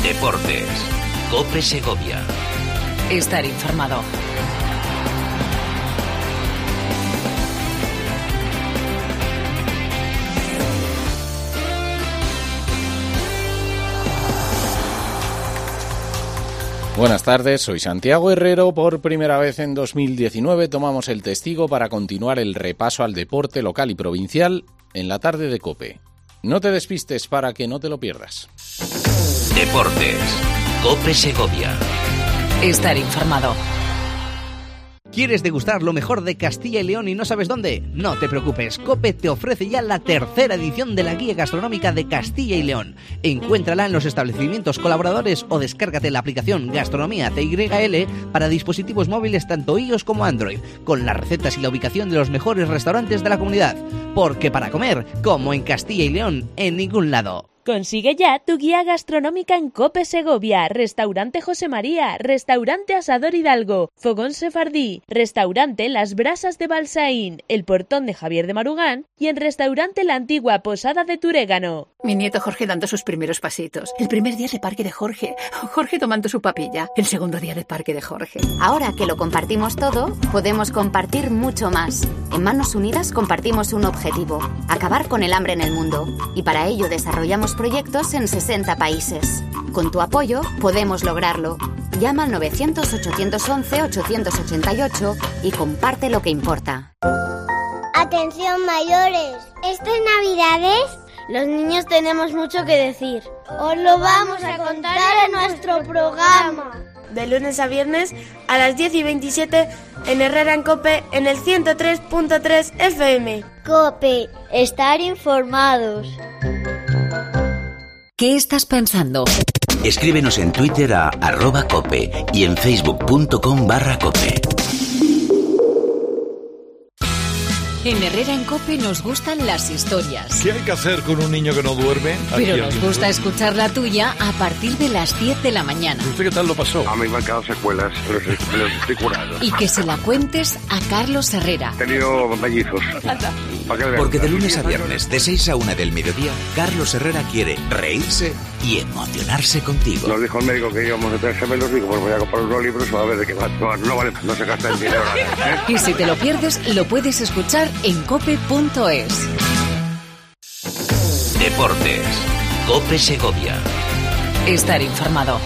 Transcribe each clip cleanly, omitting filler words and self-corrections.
Deportes. COPE Segovia. Estar informado. Buenas tardes, soy Santiago Herrero. Por primera vez en 2019 tomamos el testigo para continuar el repaso al deporte local y provincial en la tarde de COPE. No te despistes para que no te lo pierdas. Deportes. COPE Segovia. Estar informado. ¿Quieres degustar lo mejor de Castilla y León y no sabes dónde? No te preocupes, COPE te ofrece ya la tercera edición de la Guía Gastronómica de Castilla y León. Encuéntrala en los establecimientos colaboradores o descárgate la aplicación Gastronomía CYL para dispositivos móviles tanto iOS como Android, con las recetas y la ubicación de los mejores restaurantes de la comunidad. Porque para comer, como en Castilla y León, en ningún lado. Consigue ya tu guía gastronómica en COPE Segovia, Restaurante José María, Restaurante Asador Hidalgo, Fogón Sefardí, Restaurante Las Brasas de Balsaín, El Portón de Javier de Marugán y en Restaurante La Antigua Posada de Turégano. Mi nieto Jorge dando sus primeros pasitos. El primer día de parque de Jorge tomando su papilla. El segundo día de parque de Jorge. Ahora que lo compartimos todo, podemos compartir mucho más. En Manos Unidas compartimos un objetivo: acabar con el hambre en el mundo. Y para ello desarrollamos proyectos en 60 países. Con tu apoyo podemos lograrlo. Llama al 900-811-888 y comparte lo que importa. Atención mayores, estas Navidades los niños tenemos mucho que decir. Os lo vamos a contar en nuestro programa. De lunes a viernes a las 10:27 en Herrera en COPE en el 103.3 FM. COPE, estar informados. ¿Qué estás pensando? Escríbenos en Twitter a @cope y en facebook.com/cope. En Herrera en COPE nos gustan las historias. ¿Qué hay que hacer con un niño que no duerme? Pero nos gusta escuchar la tuya a partir de las 10 de la mañana. ¿Usted qué tal lo pasó? A mí me han quedado secuelas, pero los estoy curando. Y que se la cuentes a Carlos Herrera. He tenido mellizos. Porque de lunes a viernes, de 6 a 1 del mediodía, Carlos Herrera quiere reírse y emocionarse contigo. Nos dijo el médico que íbamos a tener gemelos, digo, pues voy a comprar unos libros a ver de qué va. No vale, no se gasta el dinero. Y si te lo pierdes, lo puedes escuchar en cope.es. Deportes. COPE Segovia. Estar informado.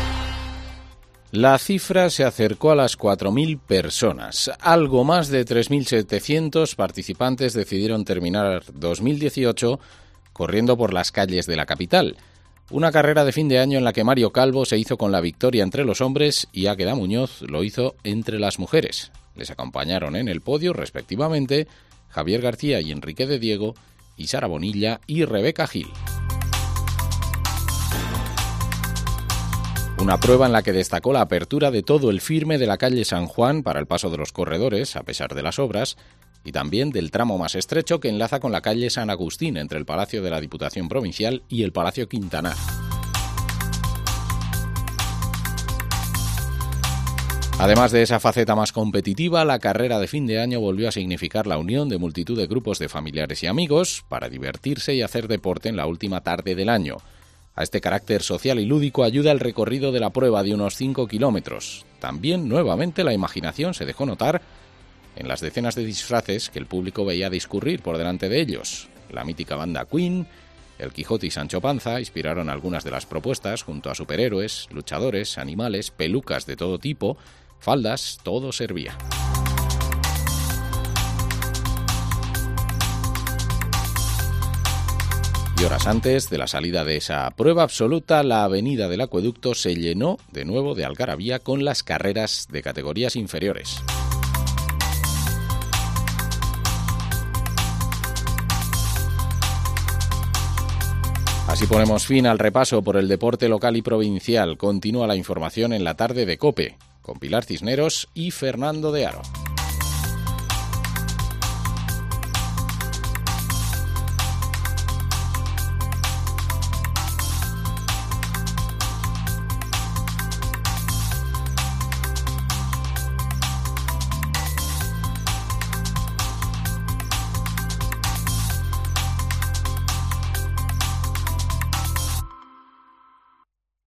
La cifra se acercó a las 4.000 personas. Algo más de 3.700 participantes decidieron terminar 2018 corriendo por las calles de la capital. Una carrera de fin de año en la que Mario Calvo se hizo con la victoria entre los hombres y Águeda Muñoz lo hizo entre las mujeres. Les acompañaron en el podio, respectivamente, Javier García y Enrique de Diego, y Sara Bonilla y Rebeca Gil. Una prueba en la que destacó la apertura de todo el firme de la calle San Juan para el paso de los corredores, a pesar de las obras, y también del tramo más estrecho que enlaza con la calle San Agustín, entre el Palacio de la Diputación Provincial y el Palacio Quintanar. Además de esa faceta más competitiva, la carrera de fin de año volvió a significar la unión de multitud de grupos de familiares y amigos para divertirse y hacer deporte en la última tarde del año. A este carácter social y lúdico ayuda el recorrido de la prueba de unos 5 kilómetros. También, nuevamente, la imaginación se dejó notar en las decenas de disfraces que el público veía discurrir por delante de ellos. La mítica banda Queen, El Quijote y Sancho Panza inspiraron algunas de las propuestas junto a superhéroes, luchadores, animales, pelucas de todo tipo, faldas, todo servía. Y horas antes de la salida de esa prueba absoluta, la avenida del Acueducto se llenó de nuevo de algarabía con las carreras de categorías inferiores. Así ponemos fin al repaso por el deporte local y provincial. Continúa la información en la tarde de COPE, con Pilar Cisneros y Fernando de Aro.